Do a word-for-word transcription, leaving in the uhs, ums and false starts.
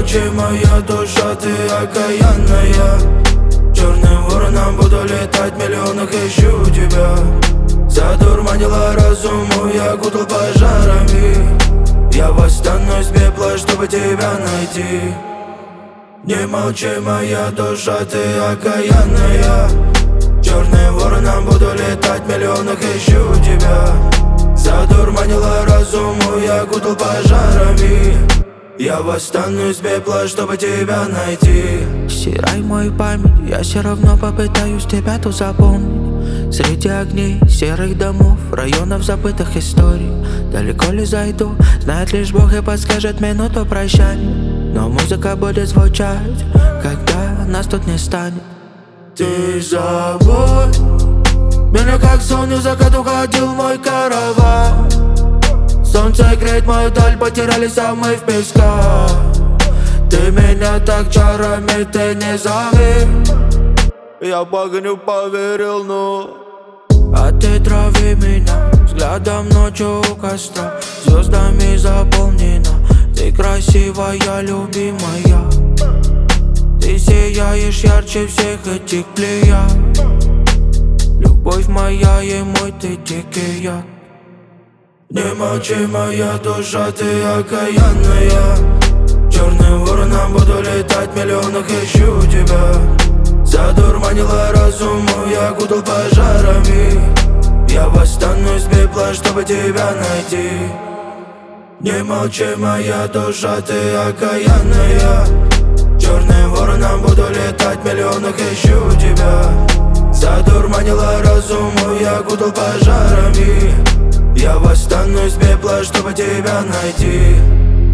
молчи, моя душа, ты окаянная. Черным вороном буду летать, в миллионах ищу тебя. Задурманила разуму, я окутал пожарами. Я восстану из пепла, чтобы тебя найти. Не молчи, моя душа, ты окаянная. Черным вороном буду летать, в миллионах ищу тебя. Задурманила разуму, я окутал пожарами. Я восстану из пепла, чтобы тебя найти. Стирай мою память, я все равно попытаюсь тебя тут запомнить. Среди огней серых домов, районов забытых историй. Далеко ли зайду, знает лишь Бог и подскажет минуту прощания. Но музыка будет звучать, когда нас тут не станет. Ты забудь меня, как сон, в закат уходил мой караван. Солнце греет мою даль, потерялись, а мы в песках. Ты меня так чарами, ты не зови. Я в огню поверил, ну а ты трави меня взглядом ночью у костра. Звездами заполнена, ты красивая, любимая. Ты сияешь ярче всех этих плеяд. Любовь моя и мой ты дикий яд. Не молчи, моя душа, ты окаянная. Черным вороном буду летать, в миллионах ищу тебя. Задурманила разуму, я окутал пожарами. Я восстану из пепла, чтобы тебя найти. Не молчи, моя душа, ты окаянная. Черным вороном буду летать, в миллионах ищу тебя. Задурманила разуму, я окутал пожарами. Я восстану из пепла, чтобы тебя найти.